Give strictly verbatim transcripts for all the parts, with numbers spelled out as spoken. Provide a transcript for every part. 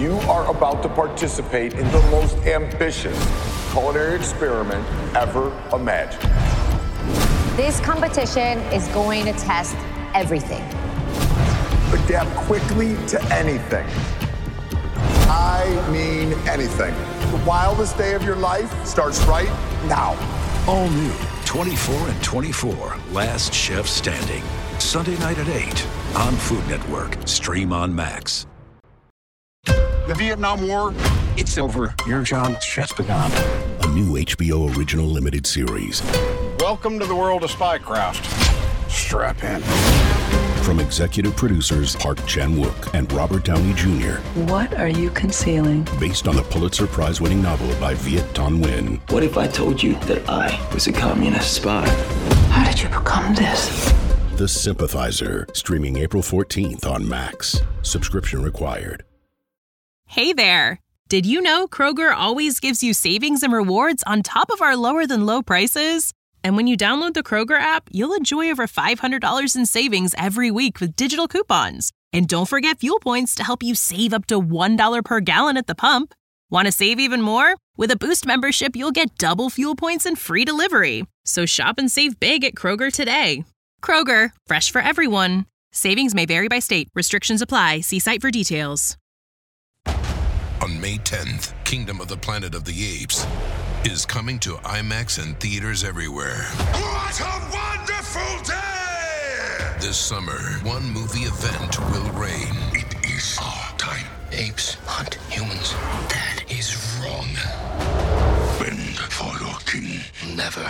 You are about to participate in the most ambitious culinary experiment ever imagined. This competition is going to test everything. Adapt quickly to anything. I mean anything. The wildest day of your life starts right now. All new, twenty-four and twenty-four, Last Chef Standing. Sunday night at eight on Food Network. Stream on Max. The Vietnam War, it's over. Your job just begun. A new H B O original limited series. Welcome to the world of spycraft. Strap in. From executive producers Park Chan-wook and Robert Downey Junior What are you concealing? Based on the Pulitzer Prize-winning novel by Viet Thanh Nguyen. What if I told you that I was a communist spy? How did you become this? The Sympathizer, streaming April fourteenth on Max. Subscription required. Hey there! Did you know Kroger always gives you savings and rewards on top of our lower-than-low prices? And when you download the Kroger app, you'll enjoy over five hundred dollars in savings every week with digital coupons. And don't forget fuel points to help you save up to one dollar per gallon at the pump. Want to save even more? With a Boost membership, you'll get double fuel points and free delivery. So shop and save big at Kroger today. Kroger, fresh for everyone. Savings may vary by state. Restrictions apply. See site for details. On May tenth, Kingdom of the Planet of the Apes is coming to IMAX and theaters everywhere. What a wonderful day! This summer, one movie event will reign. It is our time. Apes hunt humans. That is wrong. Bend for your king. Never.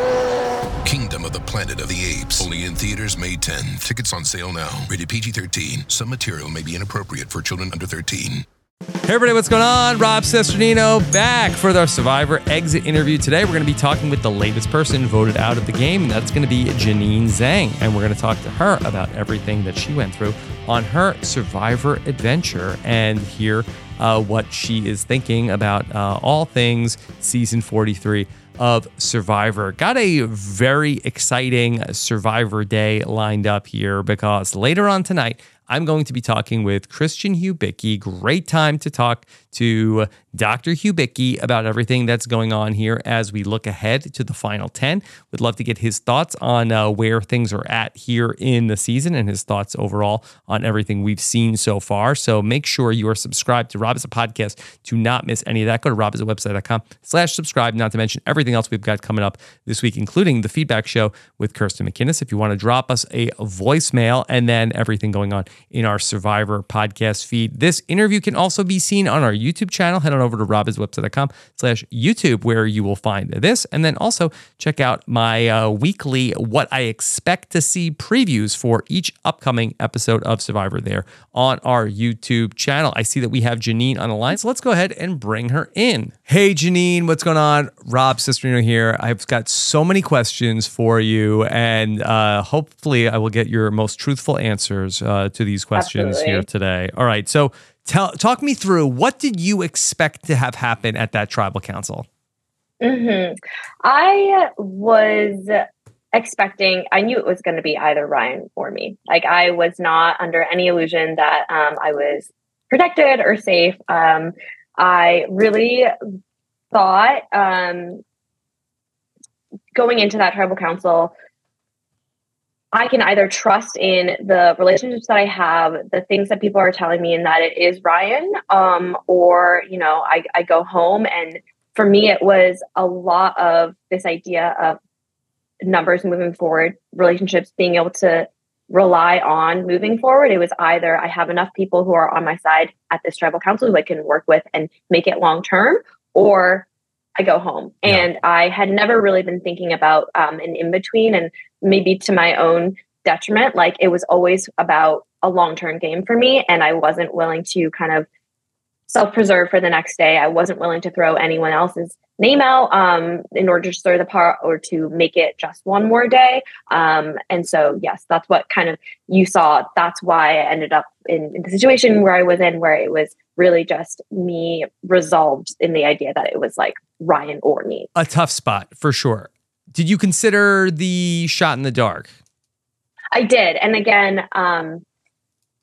Kingdom of the Planet of the Apes. Only in theaters May tenth. Tickets on sale now. Rated P G thirteen. Some material may be inappropriate for children under thirteen. Hey everybody, what's going on? Rob Cesternino back for the Survivor exit interview. Today we're going to be talking with the latest person voted out of the game, and that's going to be Jeanine Zhang. And we're going to talk to her about everything that she went through on her Survivor adventure and hear uh, what she is thinking about uh, all things season forty-three of Survivor. Got a very exciting Survivor day lined up here because later on tonight, I'm going to be talking with Christian Hubicki. Great time to talk to Doctor Hubicki about everything that's going on here as we look ahead to the final ten. Would love to get his thoughts on uh, where things are at here in the season and his thoughts overall on everything we've seen so far. So make sure you are subscribed to Rob Has a Podcast to not miss any of that. Go to robhasawebsite.com slash subscribe, not to mention everything else we've got coming up this week, including the feedback show with Kirsten McInnes. If you want to drop us a voicemail and then everything going on in our Survivor podcast feed. This interview can also be seen on our YouTube channel. Head on over to robhasawebsite.com slash YouTube where you will find this. And then also check out my uh, weekly What I Expect to See previews for each upcoming episode of Survivor there on our YouTube channel. I see that we have Jeanine on the line, so let's go ahead and bring her in. Hey, Jeanine, what's going on? Rob Cesternino here. I've got so many questions for you, and uh, hopefully I will get your most truthful answers uh, to these questions Absolutely. Here today. All right, so tell, talk me through, what did you expect to have happen at that tribal council? Mm-hmm. I was expecting, I knew it was going to be either Ryan or me. Like, I was not under any illusion that um, I was protected or safe. Um, I really thought um, going into that tribal council, I can either trust in the relationships that I have, the things that people are telling me, and that it is Ryan, um, or, you know, I, I go home. And for me, it was a lot of this idea of numbers moving forward, relationships, being able to rely on moving forward. It was either I have enough people who are on my side at this tribal council who I can work with and make it long term, or I go home. Yeah. And I had never really been thinking about um, an in-between, and maybe to my own detriment, like it was always about a long-term game for me. And I wasn't willing to kind of self-preserve for the next day. I wasn't willing to throw anyone else's name out um, in order to stir the pot or to make it just one more day. Um, and so, yes, that's what kind of you saw. That's why I ended up in, in the situation where I was in, where it was really just me resolved in the idea that it was like Ryan or me. A tough spot for sure. Did you consider the shot in the dark? I did. And again, um,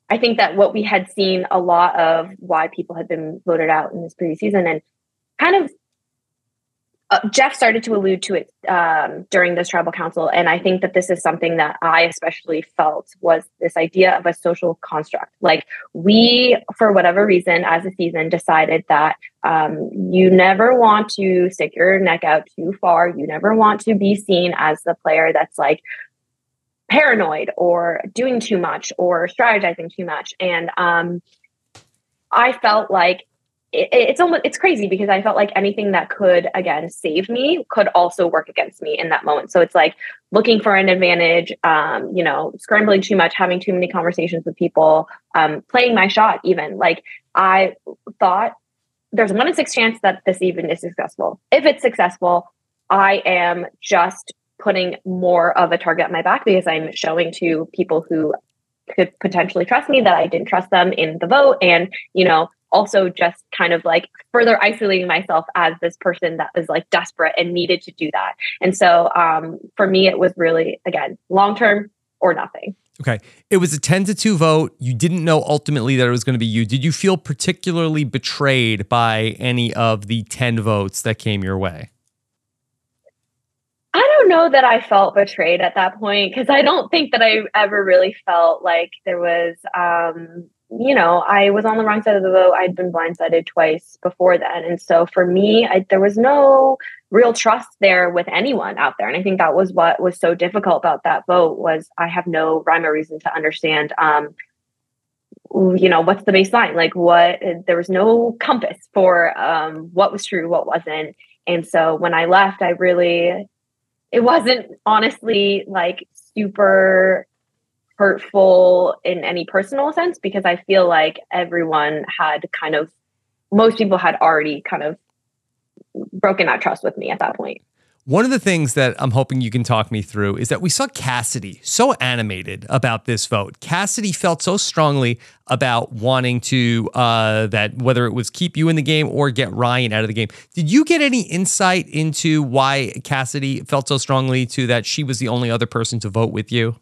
I think that what we had seen a lot of why people had been voted out in this previous season, and kind of uh, Jeff started to allude to it um, during this tribal council. And I think that this is something that I especially felt was this idea of a social construct. Like we, for whatever reason, as a season decided that um, you never want to stick your neck out too far. You never want to be seen as the player that's like paranoid or doing too much or strategizing too much. And um, I felt like it, it's almost, it's crazy because I felt like anything that could, again, save me could also work against me in that moment. So it's like looking for an advantage, um, you know, scrambling too much, having too many conversations with people, um, playing my shot even. Like I thought there's a one in six chance that this even is successful. If it's successful, I am just putting more of a target on my back because I'm showing to people who could potentially trust me that I didn't trust them in the vote. And, you know, also just kind of like further isolating myself as this person that was like desperate and needed to do that. And so um, for me, it was really, again, long-term or nothing. Okay. It was a ten to two vote. You didn't know ultimately that it was going to be you. Did you feel particularly betrayed by any of the ten votes that came your way? I don't know that I felt betrayed at that point because I don't think that I ever really felt like there was, um, you know, I was on the wrong side of the vote. I'd been blindsided twice before then. And so for me, I, there was no real trust there with anyone out there. And I think that was what was so difficult about that vote was I have no rhyme or reason to understand, um, you know, what's the baseline? Like what, there was no compass for um, what was true, what wasn't. And so when I left, I really... it wasn't honestly like super hurtful in any personal sense because I feel like everyone had kind of, most people had already kind of broken that trust with me at that point. One of the things that I'm hoping you can talk me through is that we saw Cassidy so animated about this vote. Cassidy felt so strongly about wanting to, uh, that whether it was keep you in the game or get Ryan out of the game. Did you get any insight into why Cassidy felt so strongly to that she was the only other person to vote with you?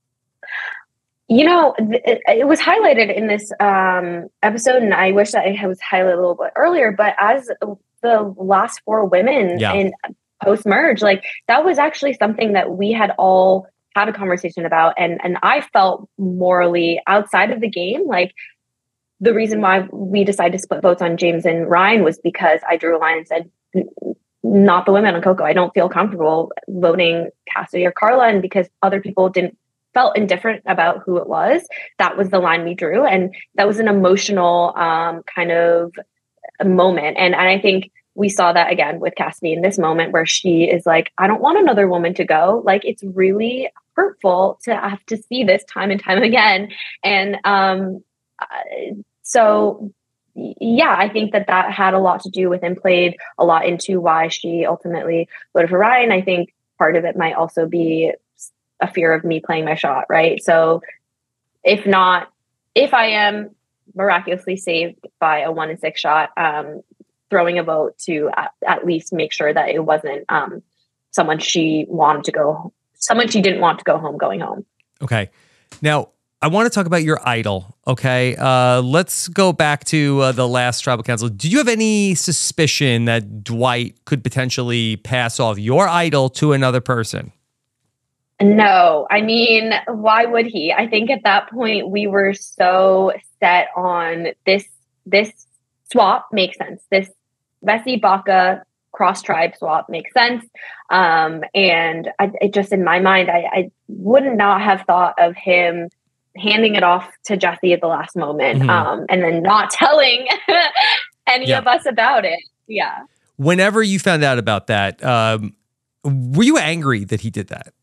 You know, it, it was highlighted in this um, episode, and I wish that it was highlighted a little bit earlier, but as the last four women yeah. in post-merge, like that was actually something that we had all had a conversation about. And, and I felt morally outside of the game, like the reason why we decided to split votes on James and Ryan was because I drew a line and said, not the women on Coco. I don't feel comfortable voting Cassidy or Carla. And because other people didn't felt indifferent about who it was, that was the line we drew. And that was an emotional um, kind of moment. And, and I think we saw that again with Cassidy in this moment where she is like, I don't want another woman to go. Like, it's really hurtful to have to see this time and time again. And um, so, yeah, I think that that had a lot to do with and played a lot into why she ultimately voted for Ryan. I think part of it might also be a fear of me playing my shot, right? So if not, if I am miraculously saved by a one in six shot, um, throwing a vote to at, at least make sure that it wasn't um, someone she wanted to go, someone she didn't want to go home, going home. Okay. Now, I want to talk about your idol, okay? Uh, let's go back to uh, the last tribal council. Do you have any suspicion that Dwight could potentially pass off your idol to another person? No, I mean, why would he? I think at that point we were so set on this, this swap makes sense. This Vessi Baca cross tribe swap makes sense. Um, and I, it just in my mind, I, I would not have thought of him handing it off to Jesse at the last moment, mm-hmm. um, and then not telling any yeah. of us about it. Yeah. Whenever you found out about that, um, were you angry that he did that?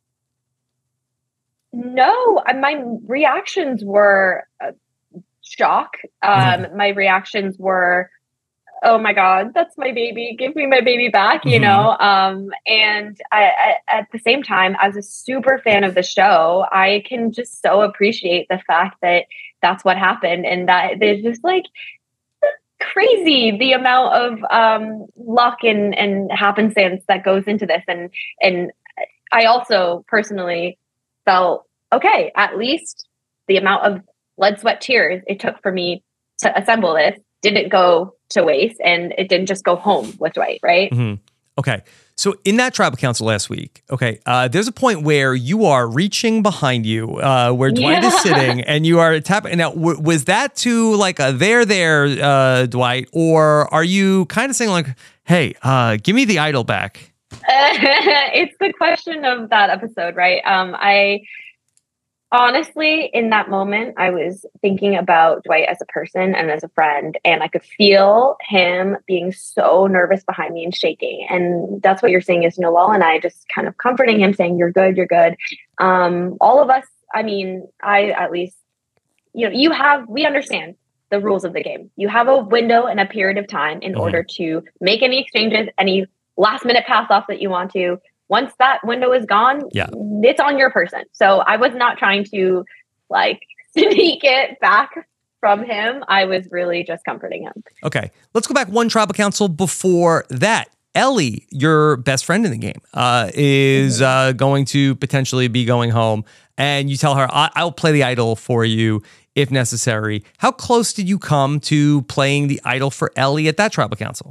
No, my reactions were uh, shock. Um, mm-hmm. My reactions were, oh my God, that's my baby. Give me my baby back, you mm-hmm. know? Um, and I, I, at the same time, as a super fan of the show, I can just so appreciate the fact that that's what happened. And that there's just like crazy, the amount of um, luck and, and happenstance that goes into this. And, and I also personally felt, okay, at least the amount of blood, sweat, tears it took for me to assemble this didn't go to waste, and it didn't just go home with Dwight, right? Mm-hmm. Okay. So in that tribal council last week, okay, uh, there's a point where you are reaching behind you, uh, where Dwight yeah. is sitting, and you are tapping. Now, w- was that to like a there, there, uh, Dwight, or are you kind of saying like, hey, uh, give me the idol back? It's the question of that episode, right? Um, I honestly, in that moment, I was thinking about Dwight as a person and as a friend, and I could feel him being so nervous behind me and shaking. And that's what you're saying is Noelle and I just kind of comforting him, saying, you're good, you're good. Um, all of us, I mean, I at least, you know, you have, we understand the rules of the game. You have a window and a period of time in mm-hmm. order to make any exchanges, any last minute pass off that you want to. Once that window is gone, yeah. it's on your person. So I was not trying to like sneak it back from him. I was really just comforting him. Okay. Let's go back one tribal council before that. Ellie, your best friend in the game, uh, is uh, going to potentially be going home, and you tell her, I- I'll play the idol for you if necessary. How close did you come to playing the idol for Ellie at that tribal council?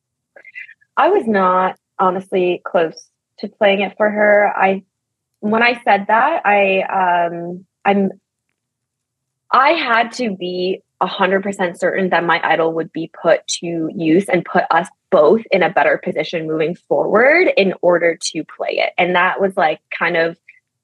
I was not honestly close to playing it for her. I, when I said that, I, um, I'm, I had to be a hundred percent certain that my idol would be put to use and put us both in a better position moving forward in order to play it. And that was like kind of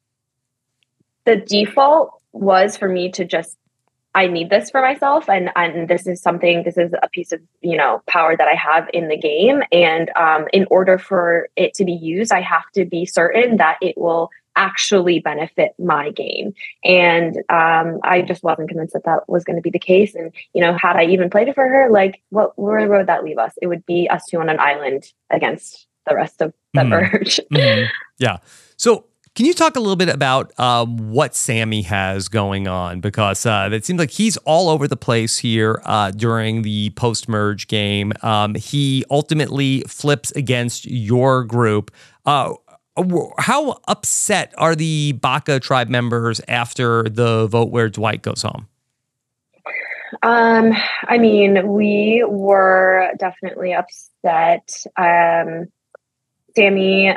the default was for me to just, I need this for myself. And, and this is something, this is a piece of, you know, power that I have in the game. And um, in order for it to be used, I have to be certain that it will actually benefit my game. And um, I just wasn't convinced that that was going to be the case. And, you know, had I even played it for her, like what, where would that leave us? It would be us two on an island against the rest of the mm. merge. mm-hmm. Yeah. So, can you talk a little bit about um, what Sammy has going on? Because uh, it seems like he's all over the place here uh, during the post-merge game. Um, he ultimately flips against your group. Uh, how upset are the Baka tribe members after the vote where Dwight goes home? Um, I mean, we were definitely upset. Um, Sammy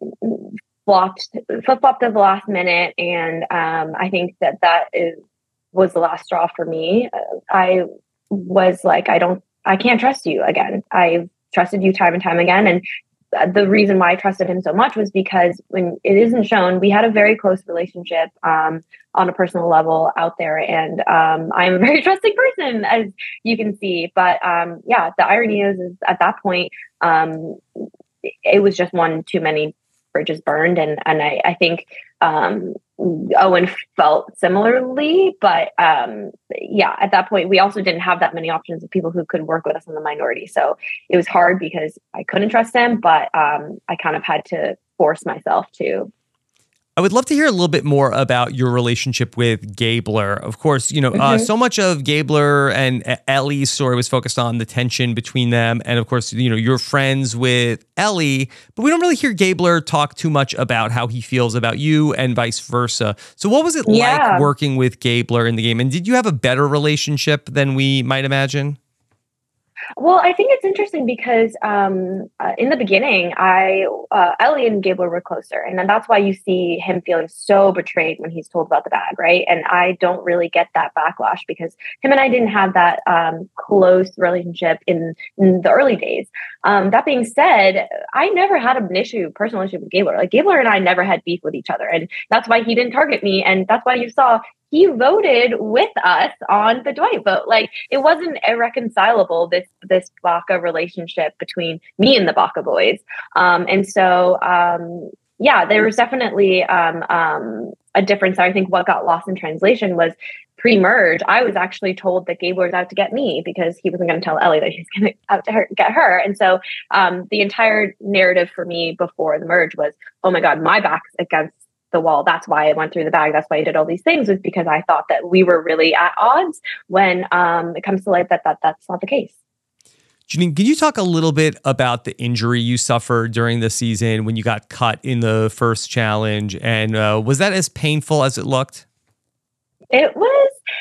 flopped, flip-flopped at the last minute, and um, I think that that is was the last straw for me. Uh, I was like, I don't, I can't trust you again. I've trusted you time and time again, and the reason why I trusted him so much was because when it isn't shown, we had a very close relationship um, on a personal level out there, and um, I'm a very trusting person, as you can see. But um, yeah, the irony is, is at that point, um, it was just one too many bridges burned, and and I, I think um, Owen felt similarly, but um, yeah, at that point we also didn't have that many options of people who could work with us in the minority, so it was hard because I couldn't trust him, but um, I kind of had to force myself to. I would love to hear a little bit more about your relationship with Gabler. Of course, you know, mm-hmm. uh, so much of Gabler and Ellie's story was focused on the tension between them. And of course, you know, you're friends with Ellie, but we don't really hear Gabler talk too much about how he feels about you and vice versa. So what was it yeah. like working with Gabler in the game? And did you have a better relationship than we might imagine? Well, I think it's interesting because um, uh, in the beginning, I uh, Ellie and Gabler were closer, and then that's why you see him feeling so betrayed when he's told about the bag, right? And I don't really get that backlash because him and I didn't have that um, close relationship in, in the early days. Um, that being said, I never had an issue, personal issue with Gabler. Like Gabler and I never had beef with each other, and that's why he didn't target me, and that's why you saw he voted with us on the Dwight vote. Like it wasn't irreconcilable, this this Baka relationship between me and the Baka boys. Um, and so, um, yeah, there was definitely um, um, a difference. I think what got lost in translation was pre-merge. I was actually told that Gabler was out to get me because he wasn't going to tell Ellie that he's going to out to her, get her. And so um, the entire narrative for me before the merge was, oh my God, my back's against the wall. That's why I went through the bag. That's why I did all these things, was because I thought that we were really at odds when um, it comes to light that, that that's not the case. Janine, can you talk a little bit about the injury you suffered during the season when you got cut in the first challenge? And uh, was that as painful as it looked? It was,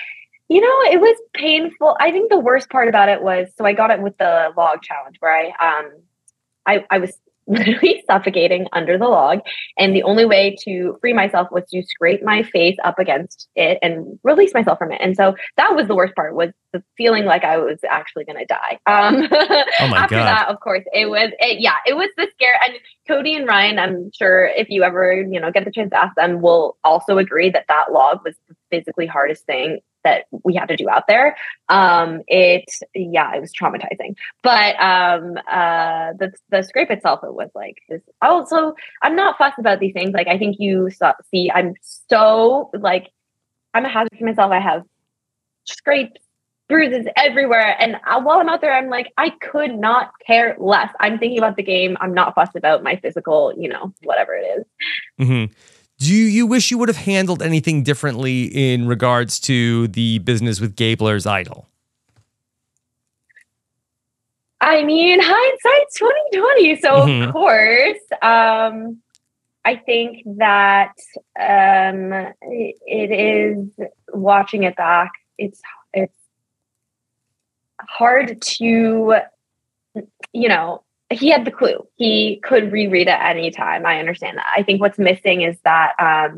You know, it was painful. I think the worst part about it was, so I got it with the log challenge where I, um, I, I was literally suffocating under the log. And the only way to free myself was to scrape my face up against it and release myself from it. And so that was the worst part, was the feeling like I was actually going to die. Um, oh my after God. that, of course, it was, it, yeah, it was the scare. And Cody and Ryan, I'm sure if you ever, you know, get the chance to ask them, will also agree that that log was the physically hardest thing that we had to do out there. Um, it, yeah, it was traumatizing, but, um, uh, the, the scrape itself, it was like this. Also, I'm not fussed about these things. Like, I think you saw, see, I'm so like, I'm a hazard to myself. I have scrapes, bruises everywhere. And I, while I'm out there, I'm like, I could not care less. I'm thinking about the game. I'm not fussed about my physical, you know, whatever it is. Mm-hmm. Do you wish you would have handled anything differently in regards to the business with Gabler's idol? I mean, hindsight's twenty twenty. So Mhm. of course, um, I think that um, it, it is, watching it back, it's it's hard to, you know, he had the clue. He could reread it at any time. I understand that. I think what's missing is that um,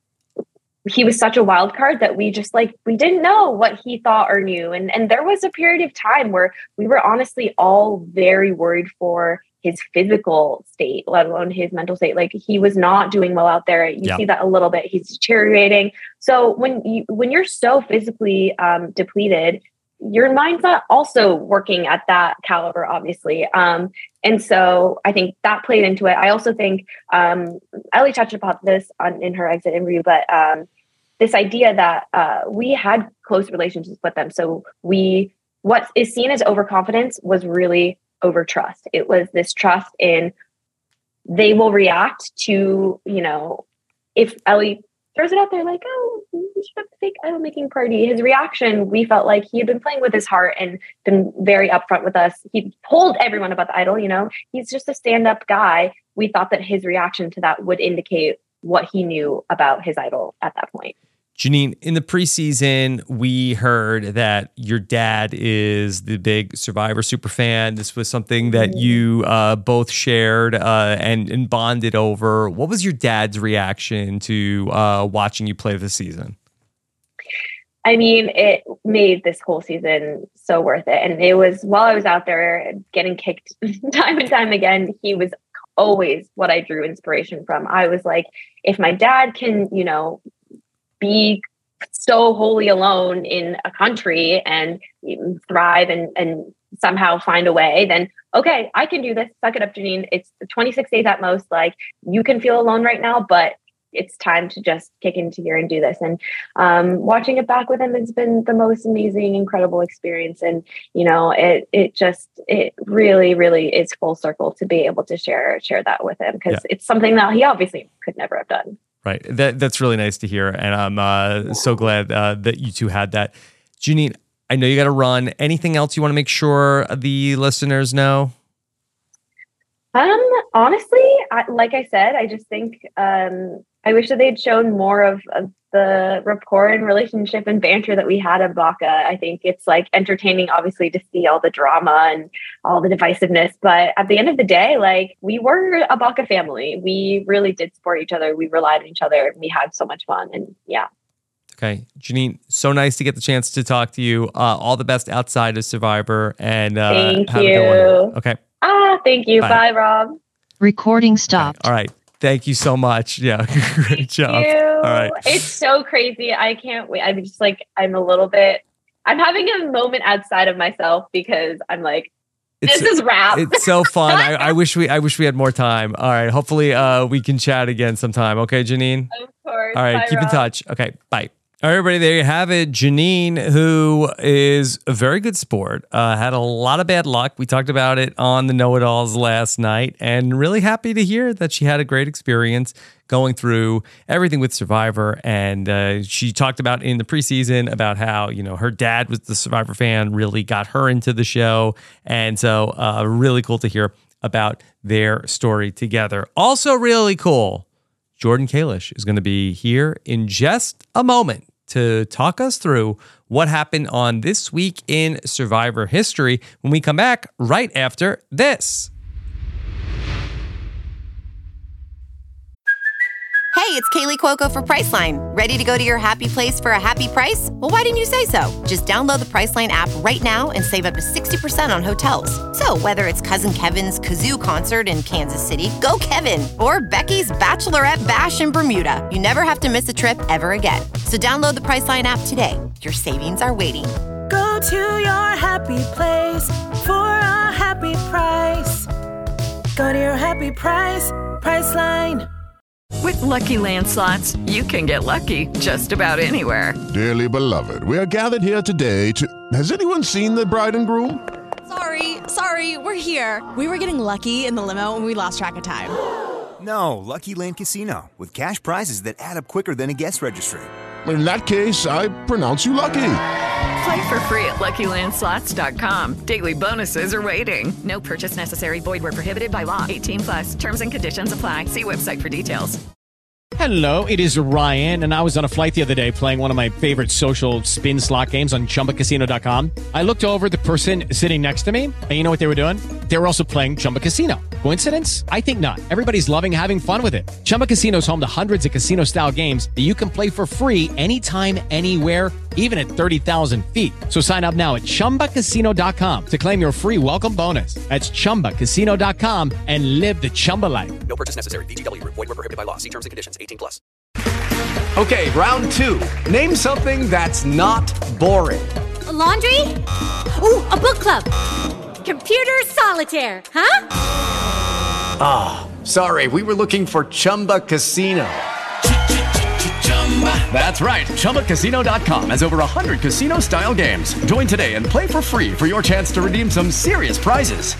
he was such a wild card that we just like, we didn't know what he thought or knew. And, and there was a period of time where we were honestly all very worried for his physical state, let alone his mental state. Like, he was not doing well out there. You Yeah. see that a little bit. He's deteriorating. So when you, when you're so physically um, depleted, your mind's not also working at that caliber, obviously. Um, and so I think that played into it. I also think um, Ellie touched upon this on, in her exit interview, but um, this idea that uh, we had close relationships with them. So we, what is seen as overconfidence was really over trust. It was this trust in, they will react to, you know, if Ellie throws it out there like, oh, we should have a fake idol making party. His reaction, we felt like he had been playing with his heart and been very upfront with us. He told everyone about the idol, you know, he's just a stand-up guy. We thought that his reaction to that would indicate what he knew about his idol at that point. Janine, in the preseason, we heard that your dad is the big Survivor super fan. This was something that you uh, both shared uh, and, and bonded over. What was your dad's reaction to uh, watching you play this season? I mean, it made this whole season so worth it. And it was, while I was out there getting kicked time and time again, he was always what I drew inspiration from. I was like, if my dad can, you know, be so wholly alone in a country and thrive and, and somehow find a way, then okay, I can do this. Suck it up, Janine. It's twenty-six days at most. Like, you can feel alone right now, but it's time to just kick into gear and do this. And um, watching it back with him has been the most amazing, incredible experience. And, you know, it, it just, it really, really is full circle to be able to share, share that with him. Cause Yeah. it's something that he obviously could never have done. Right. That That's really nice to hear. And I'm uh, so glad uh, that you two had that. Janine, I know you got to run. Anything else you want to make sure the listeners know? Um, honestly, I, like I said, I just think um, I wish that they'd shown more of, of the rapport and relationship and banter that we had at Baka. I think it's like entertaining, obviously, to see all the drama and all the divisiveness. But at the end of the day, like, we were a Baka family. We really did support each other. We relied on each other. We had so much fun. And yeah. Okay. Janine, so nice to get the chance to talk to you. Uh, all the best outside of Survivor. And uh, thank have you. a good one. Okay. Ah, thank you. Bye. Bye, Rob. Recording stopped. All right. Thank you so much. Yeah. Great job. You. All right. It's so crazy. I can't wait. I'm just like, I'm a little bit, I'm having a moment outside of myself because I'm like, this It's, is rap. it's so fun. I, I wish we I wish we had more time. All right. Hopefully uh, we can chat again sometime. Okay, Janine? Of course. All right. Bye, keep in Rob. touch. Okay. Bye. All right, everybody, there you have it. Janine, who is a very good sport, uh, had a lot of bad luck. We talked about it on the Know-It-Alls last night, and really happy to hear that she had a great experience going through everything with Survivor. And uh, she talked about in the preseason about how, you know, her dad was the Survivor fan, really got her into the show. And so uh, really cool to hear about their story together. Also really cool, Jordan Kalish is going to be here in just a moment to talk us through what happened on This Week in Survivor History when we come back right after this. Hey, it's Kaylee Cuoco for Priceline. Ready to go to your happy place for a happy price? Well, why didn't you say so? Just download the Priceline app right now and save up to sixty percent on hotels. So whether it's Cousin Kevin's Kazoo Concert in Kansas City, go Kevin, or Becky's Bachelorette Bash in Bermuda, you never have to miss a trip ever again. So download the Priceline app today. Your savings are waiting. Go to your happy place for a happy price. Go to your happy price, Priceline. With Lucky Land Slots, you can get lucky just about anywhere. Dearly beloved, we are gathered here today to... Has anyone seen the bride and groom? Sorry, sorry, we're here. We were getting lucky in the limo and we lost track of time. No, Lucky Land Casino, with cash prizes that add up quicker than a guest registry. In that case, I pronounce you lucky. Play for free at Lucky Land Slots dot com. Daily bonuses are waiting. No purchase necessary. Void where prohibited by law. eighteen plus. Terms and conditions apply. See website for details. Hello, it is Ryan, and I was on a flight the other day playing one of my favorite social spin slot games on Chumba Casino dot com. I looked over at the person sitting next to me, and you know what they were doing? They were also playing Chumba Casino. Coincidence? I think not. Everybody's loving having fun with it. Chumba Casino is home to hundreds of casino-style games that you can play for free anytime, anywhere, even at thirty thousand feet. So sign up now at Chumba Casino dot com to claim your free welcome bonus. That's Chumba Casino dot com and live the Chumba life. No purchase necessary. V G W. Void where prohibited by law. See terms and conditions. eighteen plus. Okay, round two. Name something that's not boring. A laundry? Ooh, a book club. Computer solitaire, huh? Ah, oh, sorry. We were looking for Chumba Casino. That's right. Chumba Casino dot com has over one hundred casino-style games. Join today and play for free for your chance to redeem some serious prizes.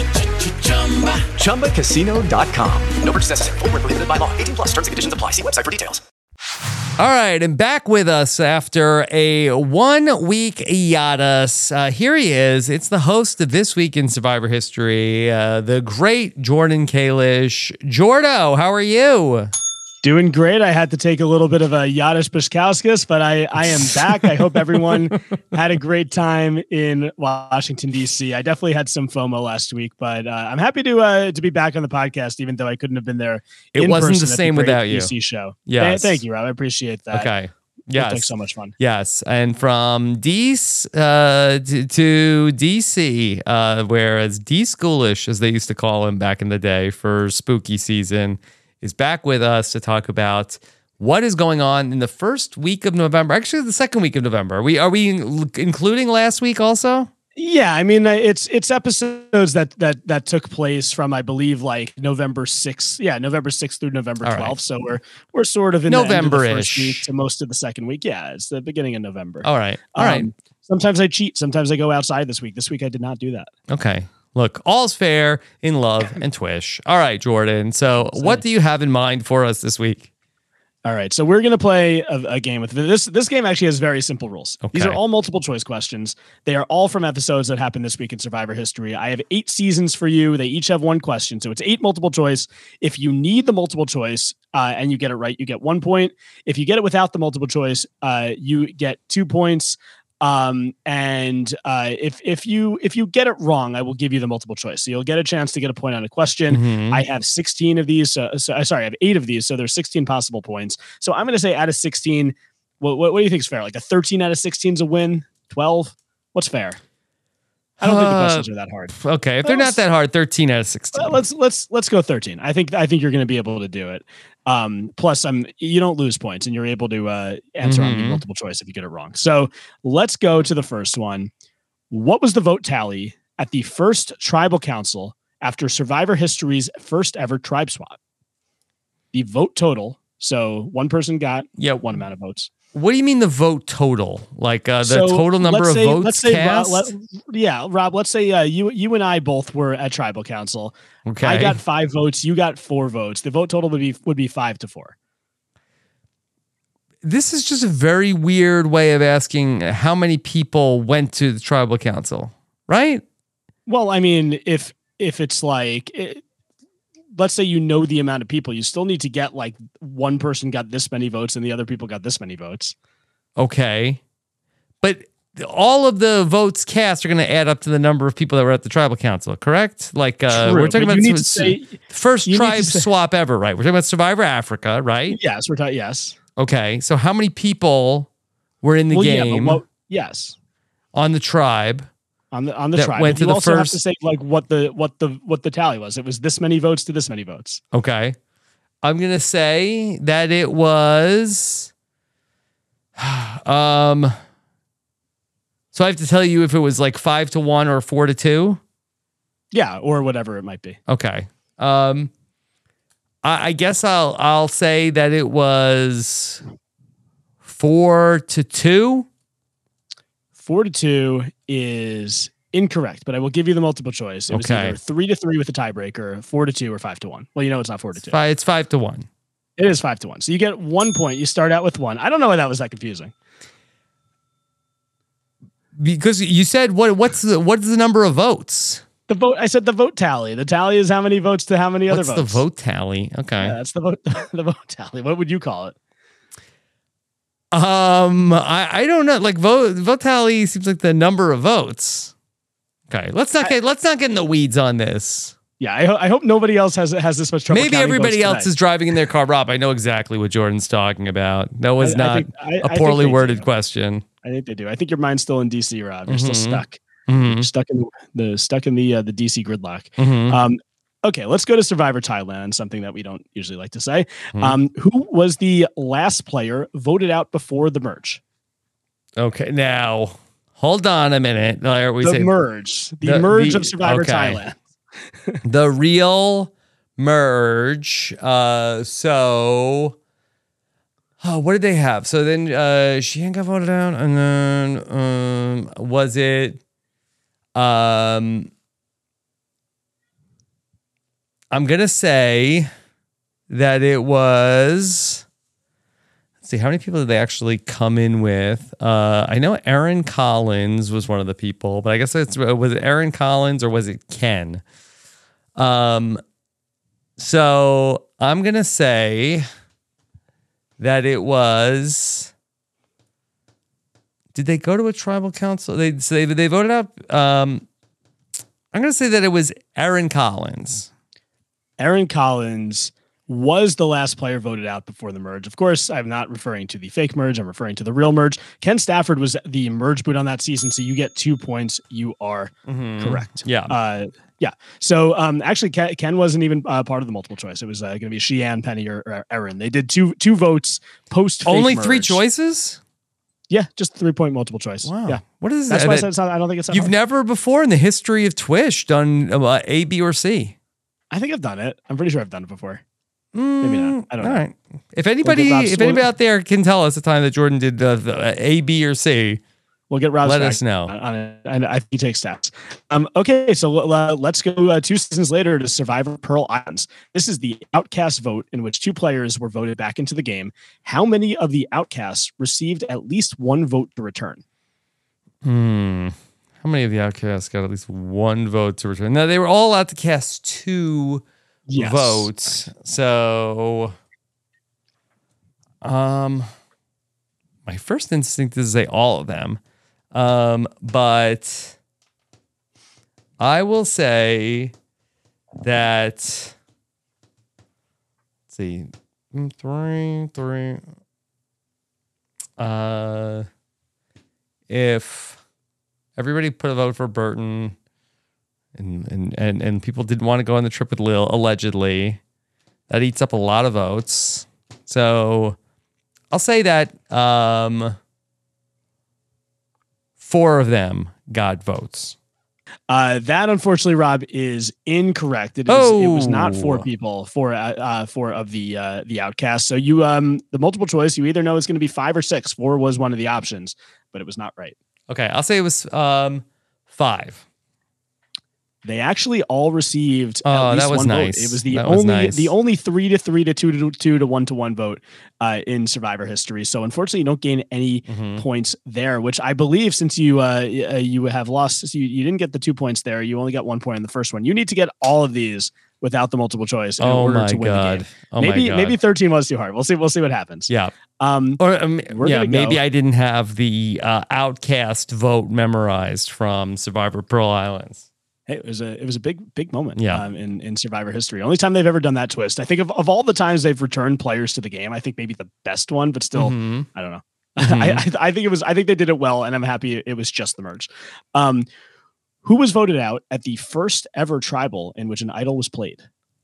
Chumba Casino dot com. No purchase necessary. Void where prohibited by law. eighteen plus. Terms and conditions apply. See website for details. All right, and back with us after a one-week hiatus. Uh, here he is. It's the host of This Week in Survivor History, uh, the great Jordan Kalish. Jordo, how are you? Doing great. I had to take a little bit of a Yadish Bashkauskas, but I, I am back. I hope everyone had a great time in Washington, D C. I definitely had some FOMO last week, but uh, I'm happy to uh, to be back on the podcast, even though I couldn't have been there. It wasn't the same the without you. D C show. Yes. Thank you, Rob. I appreciate that. Okay. Yes. Thanks so much fun. Yes. And from D C uh, to, to D C, uh, whereas D Schoolish, as they used to call him back in the day for spooky season, is back with us to talk about what is going on in the first week of November. Actually, the second week of November. Are we are we including last week also? Yeah, I mean it's it's episodes that that that took place from I believe like November sixth. Yeah, November sixth through November twelfth. Right. So we're we're sort of in November-ish. The end of the first week to most of the second week. Yeah, it's the beginning of November. All right. All um, right. Sometimes I cheat. Sometimes I go outside this week. This week I did not do that. Okay. Look, all's fair in love and Twish. All right, Jordan. So what do you have in mind for us this week? All right. So we're going to play a, a game with this. This game actually has very simple rules. Okay. These are all multiple choice questions. They are all from episodes that happened this week in Survivor History. I have eight seasons for you. They each have one question. So it's eight multiple choice. If you need the multiple choice uh, and you get it right, you get one point. If you get it without the multiple choice, uh, you get two points. Um, and, uh, if, if you, if you get it wrong, I will give you the multiple choice. So you'll get a chance to get a point on a question. Mm-hmm. I have sixteen of these. So, so sorry, I have eight of these. So there's sixteen possible points. So I'm going to say out of sixteen, what, what, what do you think is fair? Like a thirteen out of sixteen is a win. twelve. What's fair? I don't uh, think the questions are that hard. Okay. If they're not that hard, thirteen out of sixteen. Well, let's, let's, let's go thirteen. I think, I think you're going to be able to do it. Um, plus I'm, you don't lose points and you're able to, uh, answer mm-hmm. on the multiple choice if you get it wrong. So let's go to the first one. What was the vote tally at the first tribal council after Survivor History's first ever tribe swap? The vote total. So one person got yeah. one amount of votes. What do you mean the vote total? Like uh, the so total number of say, votes let's say, cast? Rob, let, yeah, Rob, let's say uh, you you and I both were at tribal council. Okay. I got five votes. You got four votes. The vote total would be would be five to four. This is just a very weird way of asking how many people went to the tribal council, right? Well, I mean, if if it's like... It, let's say you know the amount of people, you still need to get like one person got this many votes and the other people got this many votes. Okay. but all of the votes cast are going to add up to the number of people that were at the tribal council, correct? Like uh, True, we're talking but about you need to s- say- first you need tribe to say- swap ever, right? We're talking about Survivor Africa, right? Yes, we're talking. Yes. Okay, so how many people were in the Well, yeah, but game what- yes. on the tribe? On the on the that tribe, went but to you the also have first- to say like what the what the what the tally was. It was this many votes to this many votes. Okay, I'm gonna say that it was. Um. So I have to tell you if it was like five to one or four to two. Yeah, or whatever it might be. Okay. Um. I, I guess I'll I'll say that it was four to two. Four to two is incorrect, but I will give you the multiple choice. It was Okay. either three to three with a tiebreaker, four to two, or five to one. Well, you know it's not four to two. Five, it's five to one. It is five to one. So you get one point. You start out with one. I don't know why that was that confusing. Because you said what? What's the what's the number of votes? The vote. I said the vote tally. The tally is how many votes to how many What's other the votes. vote tally? Okay. Yeah, that's the vote. The vote tally. What would you call it? Um, I, I don't know. Like vote vote tally seems like the number of votes. Okay, let's not get let's not get in the weeds on this. Yeah, I, ho- I hope nobody else has has this much trouble. Maybe counting everybody votes else today. is driving in their car. Rob, I know exactly what Jordan's talking about. That was I- I not think- I- I a think poorly they worded do. question. I think they do. I think your mind's still in D C, Rob. You're still Mhm. stuck. Mhm. You're stuck in the, the stuck in the uh, the D C gridlock. Mhm. Um, okay, let's go to Survivor Thailand. Something that we don't usually like to say. Mhm. Um, who was the last player voted out before the merge? Okay, now hold on a minute. Are we The saying- merge. The merge of Survivor okay. Thailand. The real merge. Uh, so, oh, what did they have? So then uh, Sheehan got voted out, and then um, was it? Um, I'm gonna say that it was. Let's see, how many people did they actually come in with? Uh, I know Aaron Collins was one of the people, but I guess it's was it Aaron Collins or was it Ken? Um, so I'm gonna say that it was. Did they go to a tribal council? They so they they voted out. Um, I'm gonna say that it was Aaron Collins. Aaron Collins was the last player voted out before the merge. Of course, I'm not referring to the fake merge. I'm referring to the real merge. Ken Stafford was the merge boot on that season, so you get two points. You are Mhm. correct. Yeah. Uh, yeah. So um, actually, Ken, Ken wasn't even uh, part of the multiple choice. It was uh, going to be Sheehan, Penny, or, or Aaron. They did two two votes post. Only three choices. Yeah, just three point multiple choice. Wow. Yeah. What is That's that? why I That- said it's not, I don't think it's that You've hard. never before in the history of Twish done uh, A, B, or C. I think I've done it. I'm pretty sure I've done it before. Maybe not. I don't All know. right. If anybody, We'll get Rob's- if anybody out there can tell us the time that Jordan did uh, the uh, A, B, or C, We'll get Rob's let back us know. On, on it. And I think he takes stats. Um, okay, so uh, let's go uh, two seasons later to Survivor Pearl Islands. This is the outcast vote in which two players were voted back into the game. How many of the outcasts received at least one vote to return? Hmm. How many of the outcasts got at least one vote to return? Now they were all allowed to cast two Yes. votes. So, um, my first instinct is to say all of them, um, but I will say that. Let's see, mm, three, three. Uh, if everybody put a vote for Burton, and and and, and people didn't want to go on the trip with Lil, allegedly, that eats up a lot of votes. So I'll say that um, four of them got votes. Uh, that unfortunately, Rob, is incorrect. It is. It was not four Oh. people. Four. Uh, uh, four of the uh, the outcasts. So you um the multiple choice. You either know it's going to be five or six. Four was one of the options, but it was not right. Okay, I'll say it was um, five. They actually all received Oh, at least that was one nice. vote. It was the That was only nice. the only three to three to two to two to one to one vote uh, in Survivor history. So unfortunately, you don't gain any Mm-hmm. points there. Which I believe, since you uh, y- uh, you have lost, so you, you didn't get the two points there. You only got one point in the first one. You need to get all of these without the multiple choice in Oh order my to win God. the game. Oh my maybe God. maybe thirteen was too hard. We'll see. We'll see what happens. Yeah. Um, or um, yeah, maybe go. I didn't have the uh, Outcast vote memorized from Survivor Pearl Islands. Hey, it was a it was a big big moment yeah. um, in in Survivor history. Only time they've ever done that twist. I think of, of all the times they've returned players to the game, I think maybe the best one, but still, mm-hmm. I don't know. Mm-hmm. I, I I think it was I think they did it well, and I'm happy it was just the merge. Um, who was voted out at the first ever tribal in which an idol was played?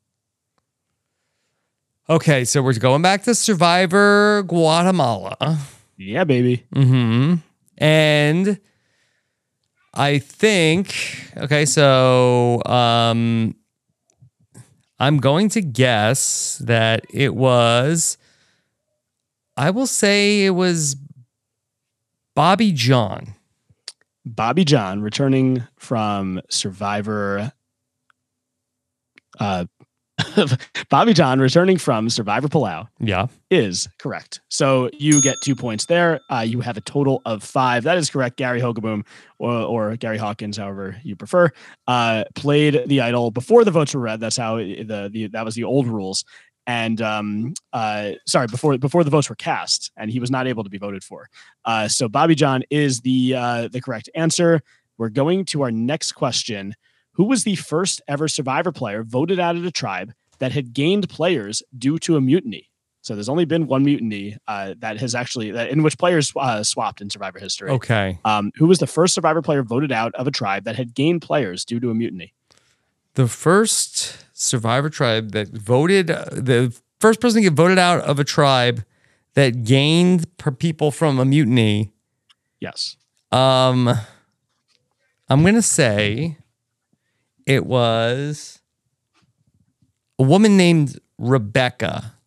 Okay, so we're going back to Survivor Guatemala. Yeah, baby. Mm-hmm. And I think, okay, so um, I'm going to guess that it was, I will say it was Bobby John. Bobby John returning from Survivor. Uh, Bobby John returning from Survivor Palau. Yeah. Is correct. So you get two points there. Uh, you have a total of five. That is correct. Gary Hogaboom or, or Gary Hawkins, however you prefer, uh, played the idol before the votes were read. That's how it, the, the, that was the old rules. And um, uh, sorry, before before the votes were cast, and he was not able to be voted for. Uh, so Bobby John is the uh, the correct answer. We're going to our next question. Who was the first ever Survivor player voted out of a tribe that had gained players due to a mutiny? So there's only been one mutiny uh, that has actually that in which players uh, swapped in Survivor history. Okay. Um, who was the first Survivor player voted out of a tribe that had gained players due to a mutiny? The first Survivor tribe that voted, uh, the first person to get voted out of a tribe that gained per people from a mutiny. Yes. Um, I'm going to say it was a woman named Rebecca.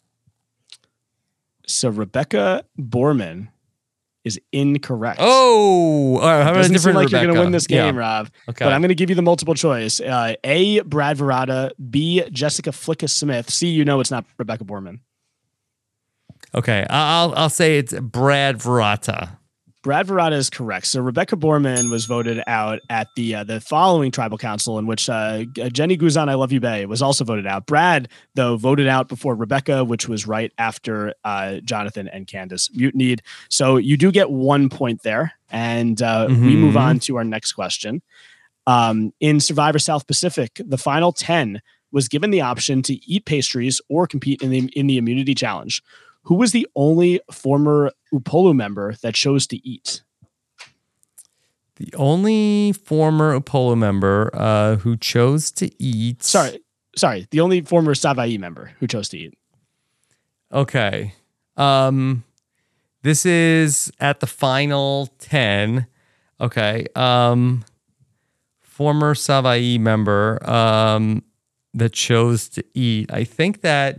So Rebecca Borman is incorrect. Oh, all right. How about a doesn't different seem like Rebecca? you're going to win this game, Yeah. Rob. Okay. But I'm going to give you the multiple choice. Uh, A, Brad Verata. B, Jessica Flicka Smith. C, you know it's not Rebecca Borman. Okay, I'll I'll say it's Brad Verata. Brad Verata is correct. So Rebecca Borman was voted out at the uh, the following tribal council, in which uh, Jenny Guzan, I Love You Bay, was also voted out. Brad, though, voted out before Rebecca, which was right after uh, Jonathan and Candace mutinied. So you do get one point there. And uh, Mm-hmm. we move on to our next question. Um, in Survivor South Pacific, the final ten was given the option to eat pastries or compete in the in the immunity challenge. Who was the only former Upolu member that chose to eat? The only former Upolu member uh, who chose to eat. Sorry, sorry. The only former Savaii member who chose to eat. Okay. Um, this is at the final ten. Okay. Um, former Savaii member um, that chose to eat. I think that.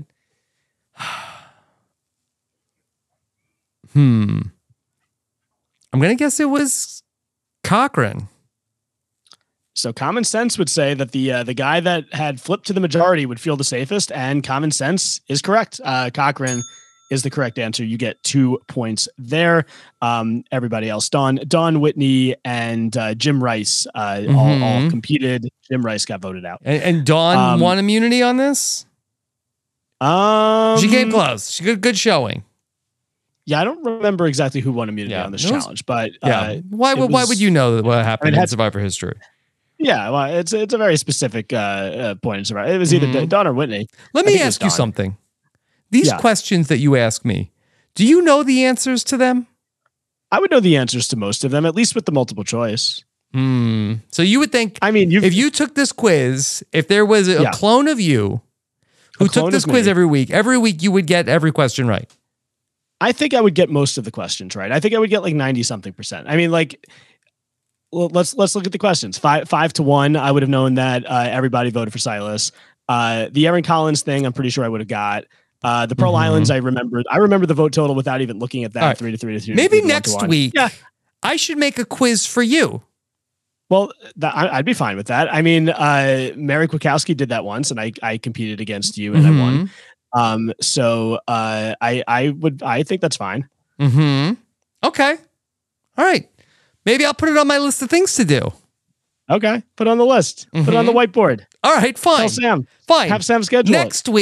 Hmm. I'm going to guess it was Cochran. So common sense would say that the uh, the guy that had flipped to the majority would feel the safest, and common sense is correct. Uh, Cochran is the correct answer. You get two points there. Um, everybody else, Don, Don Whitney and uh, Jim Rice, uh, Mm-hmm. all, all competed. Jim Rice got voted out. And, and Dawn Um, won immunity on this? Um, She came close. She good good showing. Yeah, I don't remember exactly who won immunity Yeah, on this it was- challenge, but Yeah. uh, why it would why was- would you know what happened I mean, in had- Survivor history? Yeah, well, it's it's a very specific uh, uh, point in Survivor. It was either Mhm. Don or Whitney. Let I me think it was ask you Don. something. These Yeah. questions that you ask me, do you know the answers to them? I would know the answers to most of them, at least with the multiple choice. Hmm. So you would think, I mean, if you took this quiz, if there was a Yeah. clone of you who A took clone this of quiz me. every week, every week you would get every question right. I think I would get most of the questions right. I think I would get like ninety something percent. I mean, like, well, let's let's look at the questions. Five five to one, I would have known that uh, everybody voted for Silas. Uh, the Aaron Collins thing, I'm pretty sure I would have got. Uh, the Pearl Mhm. Islands, I remembered. I remember the vote total without even looking at that. All right. Three to three to three. Maybe three to one to next one. week, Yeah. I should make a quiz for you. Well, that, I, I'd be fine with that. I mean, uh, Mary Kwiatkowski did that once, and I I competed against you and I won. Um, so uh, I I would I think that's fine. Mm-hmm. Okay. All right. Maybe I'll put it on my list of things to do. Okay, put it on the list. Put it on the whiteboard. All right, fine. Tell Sam. Fine. Have Sam schedule it. Next week,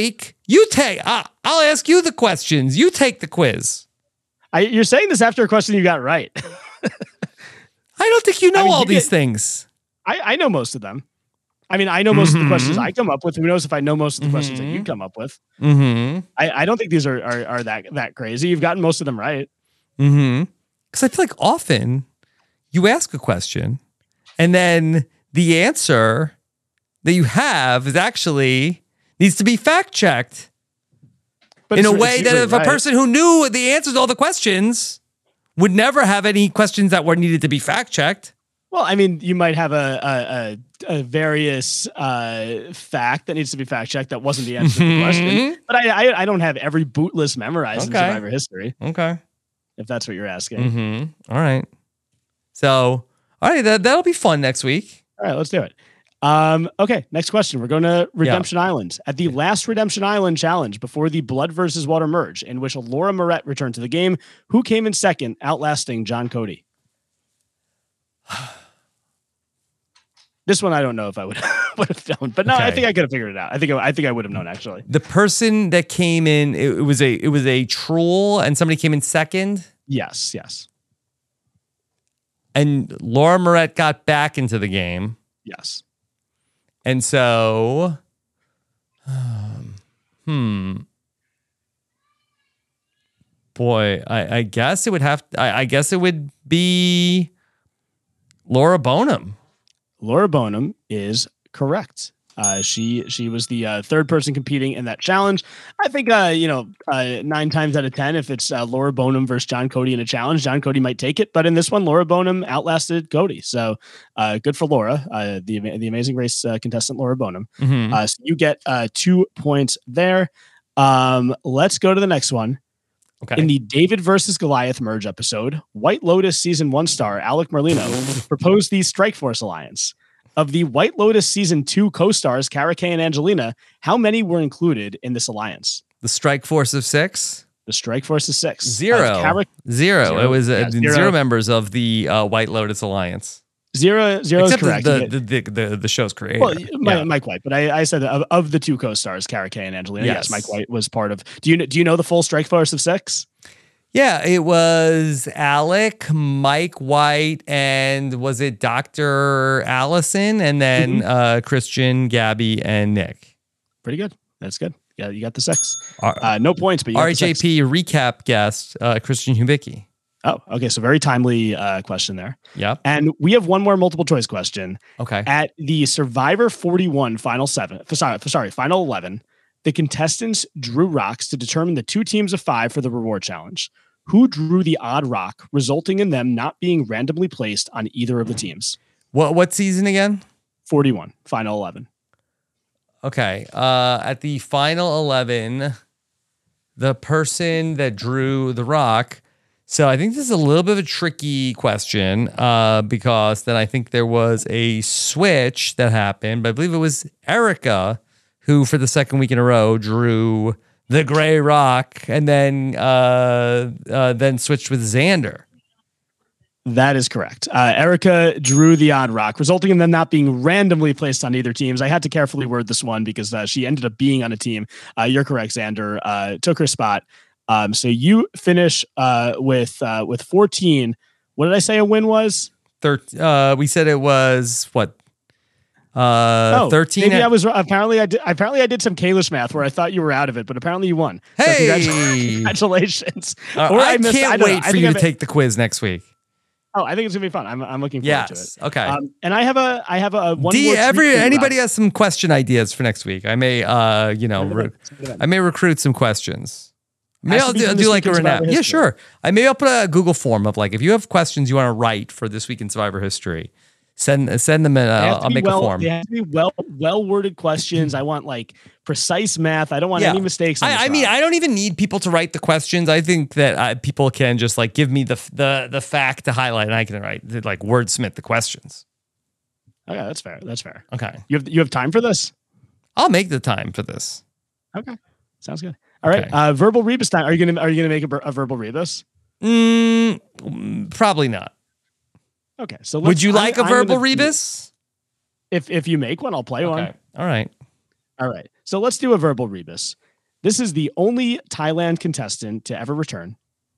You take. Uh, I'll ask you the questions. You take the quiz. I, you're saying this after a question you got right. I don't think you know I mean, all you these get, things. I, I know most of them. I mean, I know most mm-hmm. of the questions I come up with. Who knows if I know most of the mm-hmm. questions that you come up with? Mm-hmm. I, I don't think these are, are are that that crazy. You've gotten most of them right. Mm-hmm. Because I feel like often you ask a question and then the answer that you have is actually needs to be fact checked in a way that if right. a person who knew the answers to all the questions would never have any questions that were needed to be fact checked. Well, I mean, you might have a a, a, a various uh, fact that needs to be fact checked that wasn't the answer to the question. But I, I I don't have every boot list memorized okay. in Survivor history. Okay, if that's what you're asking. Mm-hmm. All right. So, all right, that that'll be fun next week. All right, let's do it. Um, okay, next question. We're going to Redemption yeah. Island. At the last Redemption Island challenge before the Blood versus Water merge, in which Laura Moret returned to the game, who came in second, outlasting John Cody? This one I don't know if I would would have known, but no, okay. I think I could have figured it out. I think I, I think I would have known actually. The person that came in, it, it was a it was a troll, and somebody came in second. Yes, yes. And Laura Moret got back into the game. Yes. And so, um, hmm. Boy, I, I guess it would have. I, I guess it would be Laura Bonham. Laura Bonham is correct. Uh, she she was the uh, third person competing in that challenge. I think uh, you know uh, nine times out of ten, if it's uh, Laura Bonham versus John Cody in a challenge, John Cody might take it. But in this one, Laura Bonham outlasted Cody. So uh, good for Laura, uh, the the Amazing Race uh, contestant Laura Bonham. Mm-hmm. Uh, so you get uh, two points there. Um, let's go to the next one. Okay. In the David versus Goliath merge episode, White Lotus season one star Alec Merlino proposed the Strike Force alliance. Of the White Lotus season two co-stars, Cara Kay and Angelina, how many were included in this alliance? The Strike Force of six? The Strike Force of six. Zero. Uh, Cara- zero. zero. It was uh, Yeah, zero. zero. members of the uh, White Lotus alliance. Zero, zero Except is correct. The, You the, get- the, the, the show's creator. well, Mike, Yeah. Mike White, but I, I said of, of the two co-stars, Cara Kay and Angelina. Yes. Yes. Mike White was part of. Do you do you know the full Strike Force of six? Yeah, it was Alec, Mike White, and was it Doctor Allison, and then Mm-hmm. uh, Christian, Gabby, and Nick. Pretty good. That's good. Yeah, you got the six. R- Uh, no points, but you got R the H A six. P recap guest, uh, Christian Hubicki. Oh, okay. So very timely uh, question there. Yep. And we have one more multiple choice question. Okay. At the Survivor forty-one final seven, for, sorry, for, sorry, final eleven, the contestants drew rocks to determine the two teams of five for the reward challenge. Who drew the odd rock, resulting in them not being randomly placed on either of the teams? What what season again? forty-one, final eleven. Okay. Uh, at the final eleven, the person that drew the rock. So I think this is a little bit of a tricky question uh, because then I think there was a switch that happened, but I believe it was Erica who, for the second week in a row, drew the gray rock and then uh, uh, then switched with Xander. That is correct. Uh, Erica drew the odd rock, resulting in them not being randomly placed on either teams. I had to carefully word this one because uh, she ended up being on a team. Uh, you're correct, Xander uh, took her spot. Um, so you finish uh, with uh, with fourteen. What did I say a win was? Thirteen. Uh, we said it was what? Uh, oh, thirteen. Maybe I was apparently I did apparently I did some Kalish math where I thought you were out of it, but apparently you won. So Hey! congratu- congratulations! Uh, Or I, missed- can't I don't know. wait I for think you I to ma- take the quiz next week. Oh, I think it's gonna be fun. I'm I'm looking forward Yes. to it. Okay. Um, and I have a I have a one Do you, more every tweet, anybody uh, has some question ideas for next week? I may, uh, you know, re- I may recruit some questions. Maybe Has to I'll be do, from I'll This do Week like a in Survivor Renat. Yeah, History. sure. I maybe I'll put a Google form of like if you have questions you want to write for This Week in Survivor History, send send them in. They have I'll, to I'll be make well, a form. They have to be well well worded questions. I want like precise math. I don't want Yeah. any mistakes. in this I, I mean, round. I don't even need people to write the questions. I think that uh, people can just like give me the the the fact to highlight, and I can write like wordsmith the questions. Okay, that's fair. That's fair. Okay, You have you have time for this? I'll make the time for this. Okay, sounds good. All right, Okay. uh, verbal rebus time. Are you gonna Are you gonna make a, ver- a verbal rebus? Mm, mm, probably not. Okay, so Would let's- you I'm- like a I'm verbal gonna- rebus? If if you make one, I'll play one. Okay. All right. All right. So let's do a verbal rebus. This is the only Thailand contestant to ever return.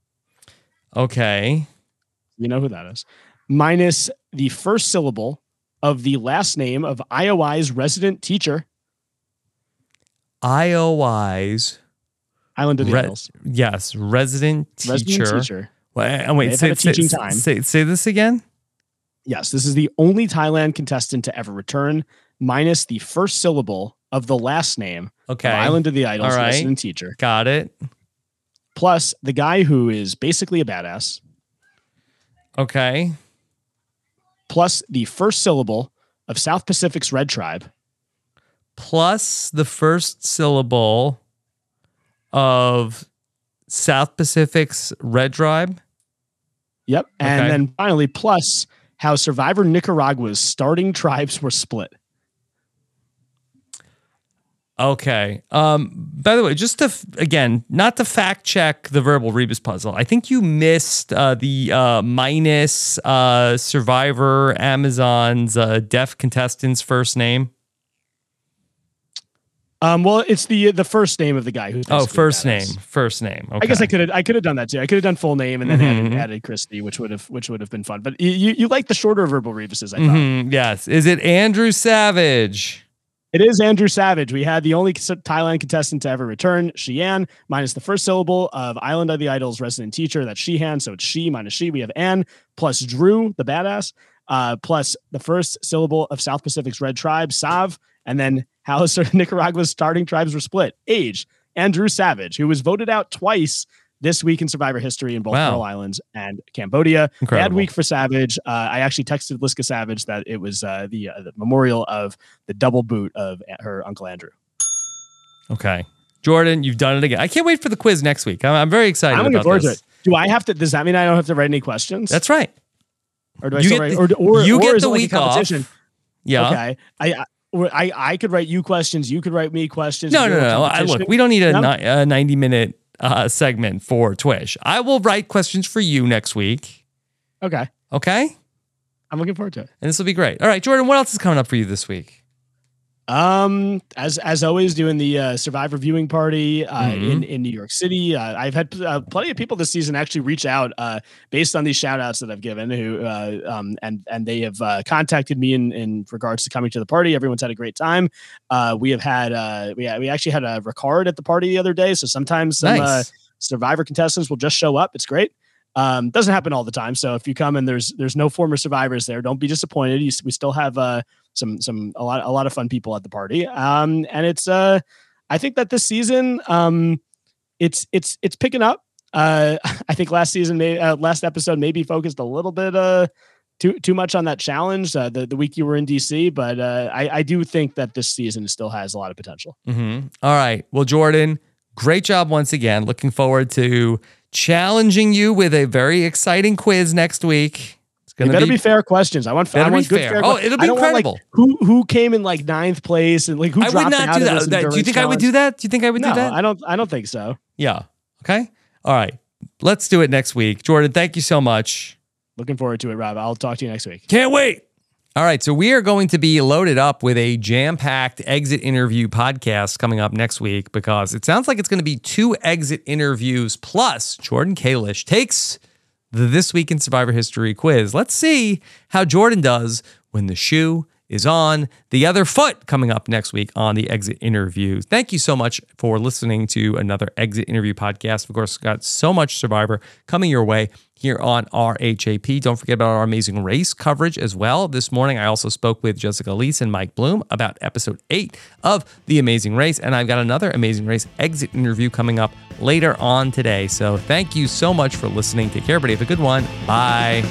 Okay. You know who that is. Minus the first syllable of the last name of I O I's resident teacher. I O I's Island of the Re- Idols. Yes, resident teacher. Resident teacher. Well, and wait, They've say, had a teaching say, time. Say, say this again. Yes, this is the only Thailand contestant to ever return, minus the first syllable of the last name Okay. of Island of the Idols All right. resident teacher. Got it. Plus the guy who is basically a badass. Okay. Plus the first syllable of South Pacific's Red Tribe. Plus the first syllable of South Pacific's Red Tribe. Yep. And Okay. then finally, plus how Survivor Nicaragua's starting tribes were split. Okay. Um, by the way, just to, f- again, not to fact check the verbal Rebus puzzle, I think you missed uh, the uh, minus uh, Survivor Amazon's uh, deaf contestant's first name. Um, well, it's the the first name of the guy who's Oh, basically first badass. name. First name. Okay. I guess I could have I could have done that too. I could have done full name and then Mhm. added, added Christy, which would have which would have been fun. But you you, you like the shorter verbal Rebuses, I thought. Mhm, yes. Is it Andrew Savage? It is Andrew Savage. We had the only Thailand contestant to ever return, Shian, minus the first syllable of Island of the Idols resident teacher. That's Shihan, so it's she minus she. We have Ann plus Drew, the badass, uh, plus the first syllable of South Pacific's Red Tribe, Sav, and then how Nicaragua's starting tribes were split. Age, Andrew Savage, who was voted out twice this week in Survivor history in both Wow. Pearl Islands and Cambodia. Incredible. Bad week for Savage. Uh, I actually texted Liska Savage that it was uh, the, uh, the memorial of the double boot of her Uncle Andrew. Okay. Jordan, you've done it again. I can't wait for the quiz next week. I'm, I'm very excited I'm looking about forward this. to it. Do I have to? Does that mean I don't have to write any questions? That's right. Or do I You still get write? the- Or, or, you or get is the it like a week off. competition? Yeah. Okay. I, I or I I could write you questions. You could write me questions. No, Is no, there a no. I, competition? look, we don't need a, No? ni- a ninety minute uh, segment for Twish. I will write questions for you next week. Okay. Okay. I'm looking forward to it. And this will be great. All right, Jordan, what else is coming up for you this week? Um, as as always, doing the uh, Survivor viewing party uh, Mhm. in in New York City. Uh, I've had uh, plenty of people this season actually reach out uh, based on these shout outs that I've given, who uh, um and and they have uh, contacted me in in regards to coming to the party. Everyone's had a great time. Uh, we have had uh, we we actually had a Ricard at the party the other day. So sometimes some uh, Nice. Survivor contestants will just show up. It's great. Um, doesn't happen all the time. So if you come and there's there's no former survivors there, don't be disappointed. You, we still have uh, some some a lot a lot of fun people at the party. Um, and it's uh, I think that this season um, it's it's it's picking up. Uh, I think last season, may, uh, last episode maybe focused a little bit uh too too much on that challenge uh, the the week you were in D C, but uh, I I do think that this season still has a lot of potential. Mm-hmm. All right. Well, Jordan, great job once again. Looking forward to challenging you with a very exciting quiz next week. It's They gonna better be, be, fair questions. I want, I Better be want good fair. fair. Oh, que- it'll be I don't want, like, incredible. who who came in like ninth place and like who I would dropped not out do of this that. that. Do you endurance think I would challenge? do that? Do you think I would No, do that? I don't. I don't think so. Yeah. Okay. All right. Let's do it next week. Jordan, thank you so much. Looking forward to it, Rob. I'll talk to you next week. Can't wait. All right. So we are going to be loaded up with a jam-packed exit interview podcast coming up next week because it sounds like it's going to be two exit interviews plus Jordan Kalish takes the This Week in Survivor History quiz. Let's see how Jordan does when the shoe is on the other foot coming up next week on the Exit Interview. Thank you so much for listening to another Exit Interview podcast. Of course, got so much Survivor coming your way here on R H A P. Don't forget about our amazing race coverage as well. This morning, I also spoke with Jessica Leese and Mike Bloom about episode eight of The Amazing Race. And I've got another Amazing Race exit interview coming up later on today. So thank you so much for listening. Take care, everybody. Have a good one. Bye.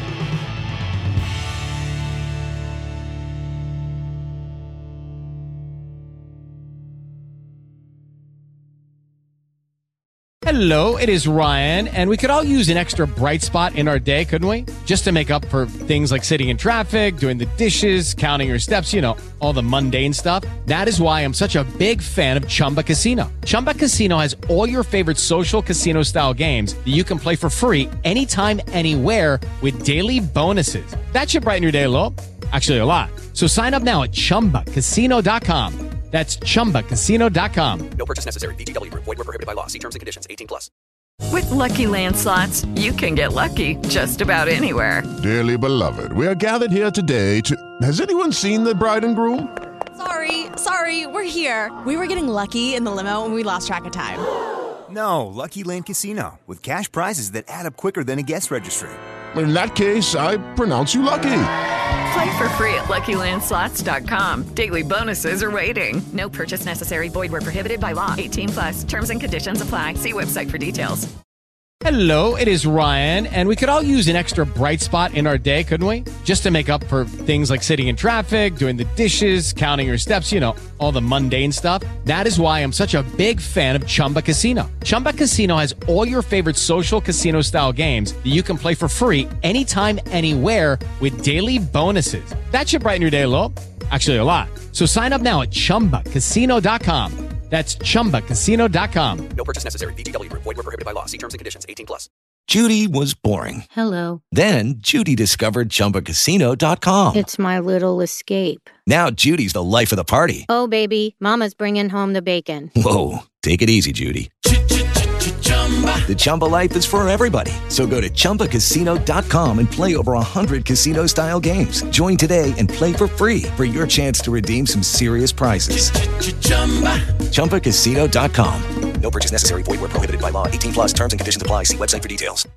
Hello, it is Ryan, and we could all use an extra bright spot in our day, couldn't we? Just to make up for things like sitting in traffic, doing the dishes, counting your steps, you know, all the mundane stuff. That is why I'm such a big fan of Chumba Casino. Chumba Casino has all your favorite social casino style games that you can play for free anytime, anywhere with daily bonuses. That should brighten your day a little. Actually, a lot. So sign up now at chumba casino dot com. That's chumba casino dot com. No purchase necessary. V G W Group. Void where prohibited by law. See terms and conditions. eighteen plus. With Lucky Land Slots, you can get lucky just about anywhere. Dearly beloved, we are gathered here today to... Has anyone seen the bride and groom? Sorry, sorry, we're here. We were getting lucky in the limo and we lost track of time. No, Lucky Land Casino, with cash prizes that add up quicker than a guest registry. In that case, I pronounce you lucky. Play for free at lucky land slots dot com. Daily bonuses are waiting. No purchase necessary. Void where prohibited by law. eighteen plus. Terms and conditions apply. See website for details. Hello, it is Ryan, and we could all use an extra bright spot in our day, couldn't we? Just to make up for things like sitting in traffic, doing the dishes, counting your steps, you know, all the mundane stuff. That is why I'm such a big fan of Chumba Casino. Chumba Casino has all your favorite social casino-style games that you can play for free anytime, anywhere with daily bonuses. That should brighten your day a little. Actually, a lot. So sign up now at chumba casino dot com. That's chumba casino dot com. No purchase necessary. V G W Group. Void where prohibited by law. See terms and conditions. eighteen plus. Judy was boring. Hello. Then Judy discovered chumba casino dot com. It's my little escape. Now Judy's the life of the party. Oh, baby, mama's bringing home the bacon. Whoa, take it easy, Judy. The Chumba life is for everybody. So go to chumba casino dot com and play over one hundred casino-style games. Join today and play for free for your chance to redeem some serious prizes. chumba casino dot com. No purchase necessary. Void where prohibited by law. eighteen plus. Terms and conditions apply. See website for details.